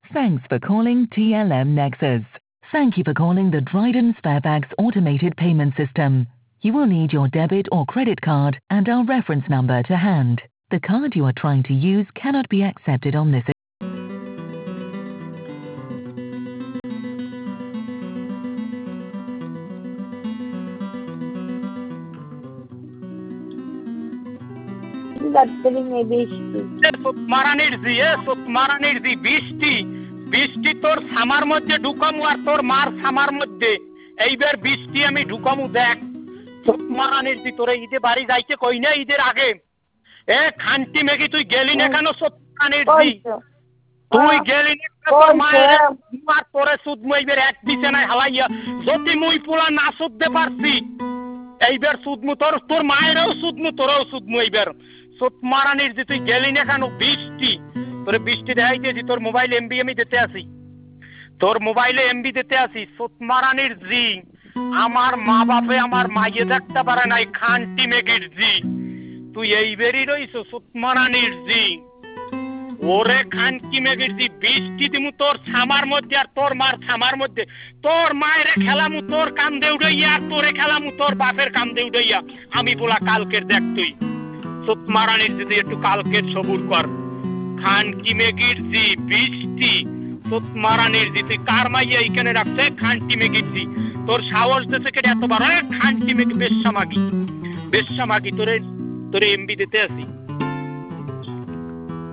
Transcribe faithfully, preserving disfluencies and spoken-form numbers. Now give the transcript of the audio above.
Thanks for calling T L M Nexus. Thank you for calling the Dryden Sparebags automated payment system. You will need your debit or credit card and our reference number to hand. The card you are trying to use cannot be accepted on this. মারানির জি এ মারানির জি বৃষ্টি বৃষ্টি তোর summer মধ্যে ঢুকামু আর তোর মার summer মধ্যে এইবার বৃষ্টি আমি ঢুকামু দেখ মারানির জি তোরে ঈদে বাড়ি যাইতে কই না ঈদের আগে এ খান্তি মেঘি তুই গেলি না কেন মারানির জি তুই গেলি না তোর মায়ের মার তোরে সুদ মুইবের এক বিছানায় হালাইয়া যদি মুই পোলা না সুদতে পারছি এইবার সুদমু তোর তোর মায়েরও সুদমু তোরও সুদমু এইবার সুদ মারানির জি তুই গেলি না কেন বৃষ্টি তোরে বৃষ্টি দেখাইতেছি তোর মোবাইল এমবি আমি দিতে আসি তোর মোবাইলে এমবি দিতে আসি সুদ মারানির জি আমার মা বাপে আমার মাইয়ে দেখতে পারে নাই খান্তি মেঘির জি তুই এইবারই রইছ সুদ মারানির জি ওরে খান্তি মেঘির জি বৃষ্টি দিমু তোর ছামার মধ্যে আর তোর মার ছামার মধ্যে তোর মায়ের খেলামু তোর কান্দে উড়াইয়া আর তোরে খেলামু তোর বাপের কান্দে উড়াইয়া আমি বলা কালকের দেখ তুই সুদ মারানির জি একটু কালকের সবুর কর খান্তি মেঘির জি বৃষ্টি সুদ মারানির জি তুই কার মাইয়া এইখানে রাখছে খান্তি মেঘির জি তোর সাহস দেশে কেটে এত বড় খান্তি মেঘ বেশ্যা মাগি বেশ্যা মাগি তোরে তোরে এমবি দিতে আসি